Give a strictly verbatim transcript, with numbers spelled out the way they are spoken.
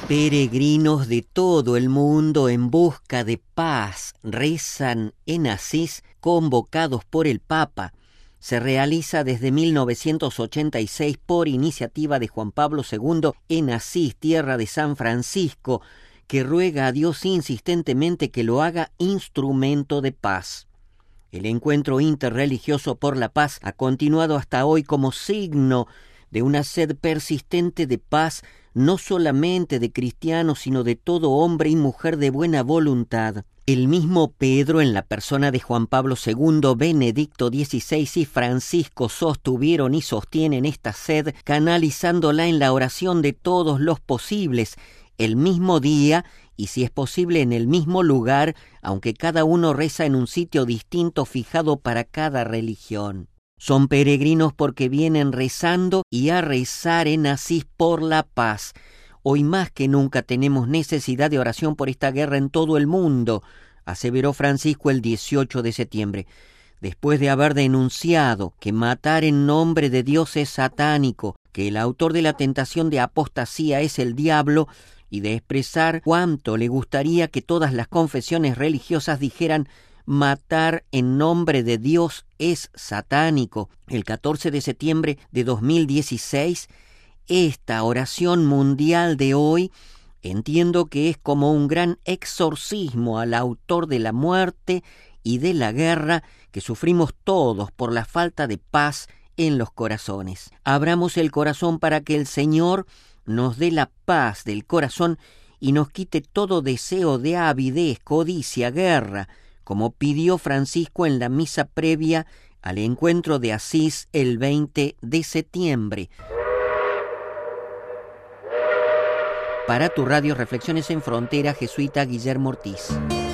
Peregrinos de todo el mundo en busca de paz rezan en Asís, convocados por el Papa. Se realiza desde mil novecientos ochenta y seis por iniciativa de Juan Pablo segundo en Asís, tierra de San Francisco, que ruega a Dios insistentemente que lo haga instrumento de paz. El encuentro interreligioso por la paz ha continuado hasta hoy como signo de una sed persistente de paz, no solamente de cristianos, sino de todo hombre y mujer de buena voluntad. El mismo Pedro, en la persona de Juan Pablo segundo, Benedicto dieciséis y Francisco, sostuvieron y sostienen esta sed, canalizándola en la oración de todos los posibles, el mismo día y, si es posible, en el mismo lugar, aunque cada uno reza en un sitio distinto fijado para cada religión. Son peregrinos porque vienen rezando y a rezar en Asís por la paz. Hoy más que nunca tenemos necesidad de oración por esta guerra en todo el mundo, aseveró Francisco el dieciocho de septiembre. Después de haber denunciado que matar en nombre de Dios es satánico, que el autor de la tentación de apostasía es el diablo, y de expresar cuánto le gustaría que todas las confesiones religiosas dijeran matar en nombre de Dios es satánico. El catorce de septiembre de dos mil dieciséis, esta oración mundial de hoy entiendo que es como un gran exorcismo al autor de la muerte y de la guerra que sufrimos todos por la falta de paz en los corazones. Abramos el corazón para que el Señor nos dé la paz del corazón y nos quite todo deseo de avidez, codicia, guerra, como pidió Francisco en la misa previa al encuentro de Asís el veinte de septiembre. Para tu radio Reflexiones en Frontera, jesuita Guillermo Ortiz.